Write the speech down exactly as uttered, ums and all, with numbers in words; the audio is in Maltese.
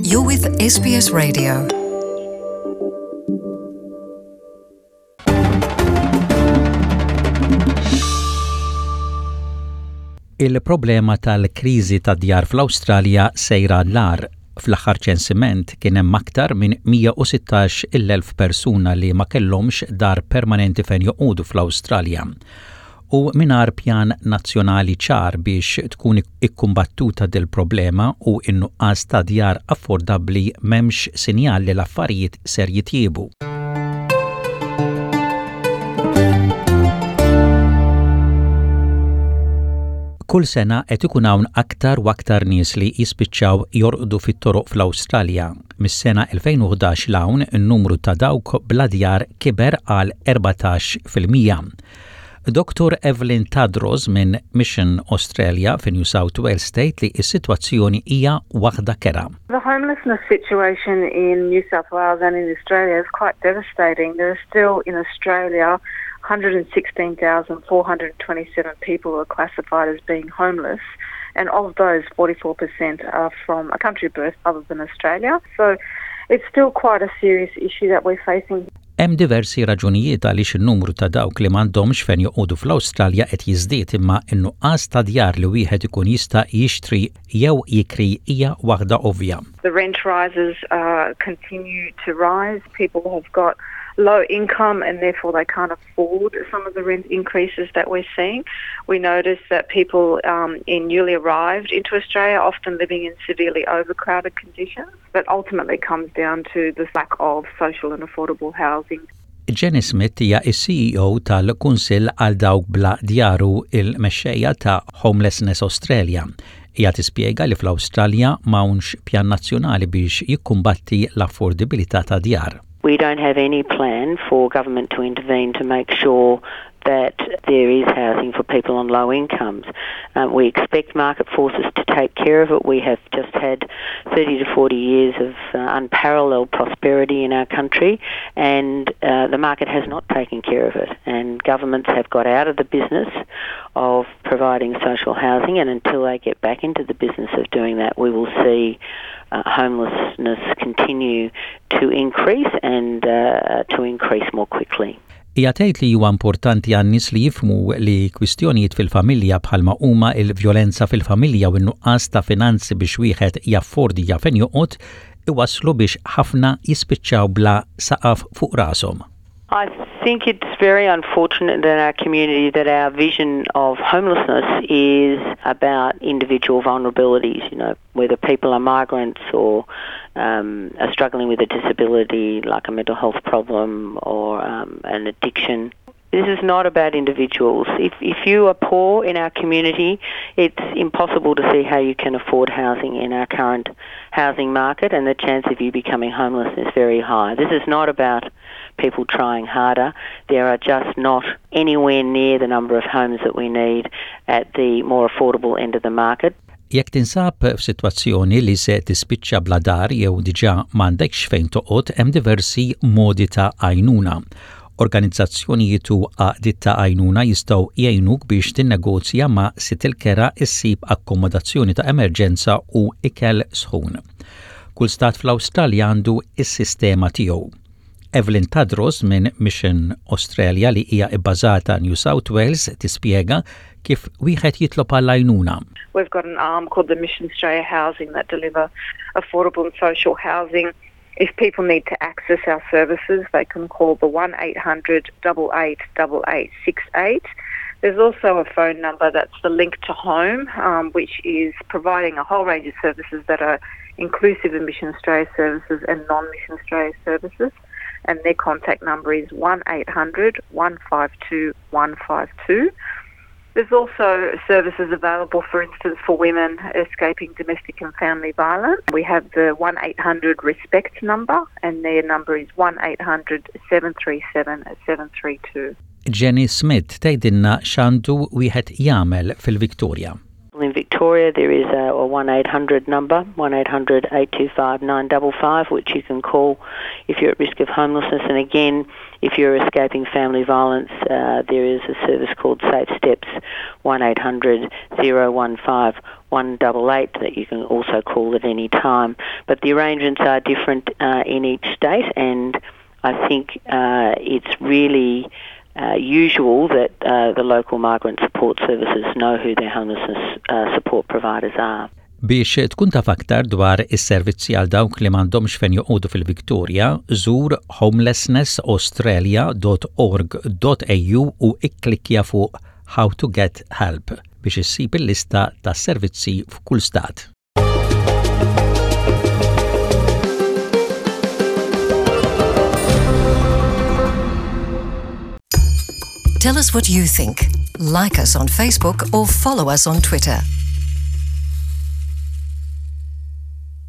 You're with S B S Radio. Il-problema tal-kriżi tad-djar fl-Awstralja sejra l-għar. Fl-aħħar ċensiment kien hemm aktar minn mija u sittax elf persuna li ma kellhomx dar permanenti fejn joqogħdu fl-Awstralja. U mingħajr pjan nazzjonali ċar biex tkun ikkumbattuta del problema u n-nuqqas ta' djar affordabbli m'hemmx sinjal li l-affarijiet ser jitjiebu. Kull sena qed ikun hawn aktar u aktar nies li jispiċċaw jorqdu fit-toroq fl-Awstralja. Mis-sena elfejn u ħdax l-hawn in-numru ta' dawk bla djar kiber għal erbatax fil-mija. Doktor Evelyn Tadros minn Mission Australia fi New South Wales State li s-sitwazzjoni hija waħda kera. The homelessness situation in New South Wales and in Australia is quite devastating. There are still in Australia one hundred sixteen thousand four hundred twenty-seven people are classified as being homeless, and of those forty-four percent are from a country birth other than Australia. So it's still quite a serious issue that we're facing. Hemm diversi raġunijiet għaliex in-numru ta' dawk li m'għandhomx fejn joqogħdu fl-Awstralja qed jiżdied imma n-nuqqas ta' djar li wieħed ikun jista' jixtri jew jikri hija waħda ovvja. The rent rises uh, continue to rise. People have got low income and therefore they can't afford some of the rent increases that we're seeing. We notice that people um, in newly arrived into Australia are often living in severely overcrowded conditions, but ultimately comes down to the lack of social and affordable housing. Jenny Smith hija s-C E O tal-Kunsill għal dawk bla djaru il-mexxejja ta' Homelessness Australia. Hija tispjega li fl-Awstralja m'hawnx pjan nazzjonali biex jikkumbatti l-affordabilità ta' djar. We don't have any plan for government to intervene to make sure that there is housing for people on low incomes. Um, we expect market forces to take care of it. We have just had thirty to forty years of uh, unparalleled prosperity in our country, and uh, the market has not taken care of it. And governments have got out of the business of providing social housing, and until they get back into the business of doing that, we will see uh, homelessness continue to increase and uh, to increase more quickly. Hija tgħid li huwa importanti għan-nies li jifhmu li kwistjonijiet fil-familja bħalma huma l-vjolenza fil-familja u n-nuqqas ta' finanzi biex wieħed jaffordi fejn joqgħod iwasslu biex ħafna jispiċċaw bla saqaf fuq rashom. I think it's very unfortunate in our community that our vision of homelessness is about individual vulnerabilities, you know, whether people are migrants or um, are struggling with a disability like a mental health problem or um, an addiction. This is not about individuals. If if you are poor in our community, it's impossible to see how you can afford housing in our current housing market, and the chance of you becoming homeless is very high. This is not about people trying harder. There are just not anywhere near the number of homes that we need at the more affordable end of the market. Jekk tinsab f'sitwazzjoni li se tispiċċa bla dar jew diġà m'għandekx fejn toqgħod hemm diversi modi ta' għajnuna. Organizzazzjonijiet u għaqdiet ta' għajnuna jistgħu jgħinuk biex tinnegozja ma' sit il-kera issib akkomodazzjoni ta' emerġenza u ikel sħun. Kull stat fl-Awstralja għandu is-sistema tiegħu. Evelyn Tadros minn Mission Australia li hija bbażata New South Wales tispjega kif wieħed jitlob għall-għajnuna. We've got an arm called the Mission Australia Housing that deliver affordable and social housing. If people need to access our services, they can call the one eight hundred eight eight eight eight six eight. There's also a phone number that's the link to home, um, which is providing a whole range of services that are inclusive of Mission Australia services and non-Mission Australia services. And their contact number is one eight hundred one five two one five two. There's also services available, for instance, for women escaping domestic and family violence. We have the one eight hundred RESPECT number, and their number is one eight hundred seven three seven seven three two. Jenny Smith tgħidilna x'għandu wieħed jagħmel fil-Victoria. In Victoria, there is a, a one eight hundred number, one eight hundred eight two five nine five five, which you can call if you're at risk of homelessness. And again, if you're escaping family violence, uh, there is a service called Safe Steps, one eight hundred oh one five one eight eight, that you can also call at any time. But the arrangements are different uh, in each state, and I think uh, it's really Uh, usual that uh, the local migrant support services know who their homelessness uh, support providers are. Biex tkun taf aktar dwar is-servizzi għal dawk li m'għandhomx fejn joqogħdu fil-Viktorja, żur homelessness australia dot org dot a u u ikklikja fuq How to get help biex issib il-lista tas-servizzi f'kull stat. Tell us what you think. Like us on Facebook or follow us on Twitter.